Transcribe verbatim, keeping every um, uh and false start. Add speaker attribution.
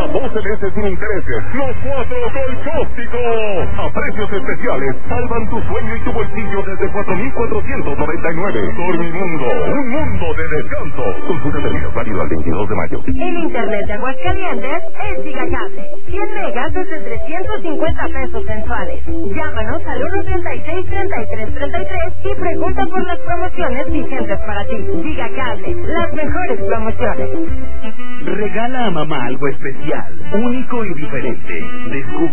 Speaker 1: doce meses sin intereses. Los cuatro con Cóstico. A precios especiales, salvan tu sueño y tu bolsillo desde cuatro mil cuatrocientos noventa y nueve. Dormimundo, un mundo de descanso. Consulta términos válido al veintidós de mayo.
Speaker 2: El internet de Aguascalientes es Gigacable. cien megas desde trescientos cincuenta pesos mensuales. Llámanos al uno treinta y seis, treinta y tres treinta y tres y pregunta por las promociones vigentes para ti. Gigacable, las mejores promociones.
Speaker 3: Regala a mamá algo especial, único y diferente. Descubre